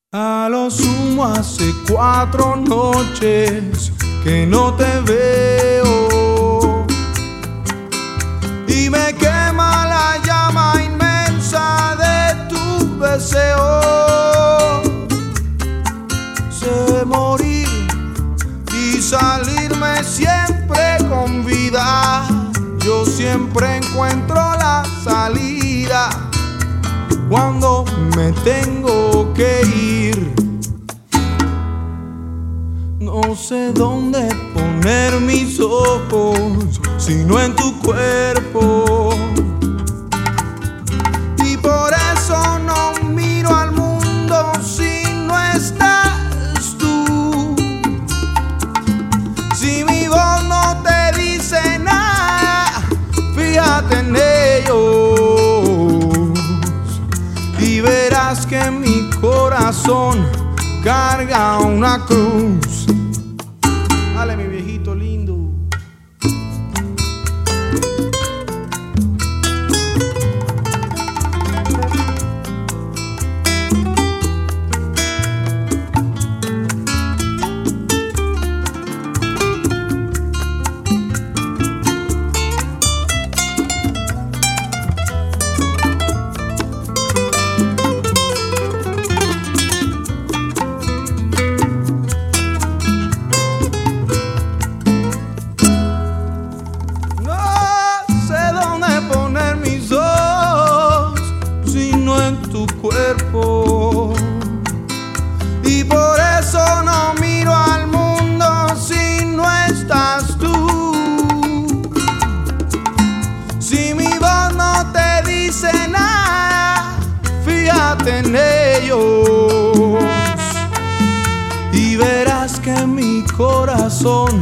A lo sumo hace 4 noches que no te veo y me quema la llama inmensa de tu deseo. Sé morir y salirme siempre con vida. Yo siempre encuentro la salida cuando me tengo que ir. No sé dónde poner mis ojos, sino en tu cuerpo. Y por eso no miro al mundo si no estás tú. Si mi voz no te dice nada, fíjate en ellos y verás que mi corazón carga una cruz. Dale, mi viejito lindo. Tu cuerpo, y por eso no miro al mundo si no estás tú. Si mi voz no te dice nada, fíjate en ellos y verás que mi corazón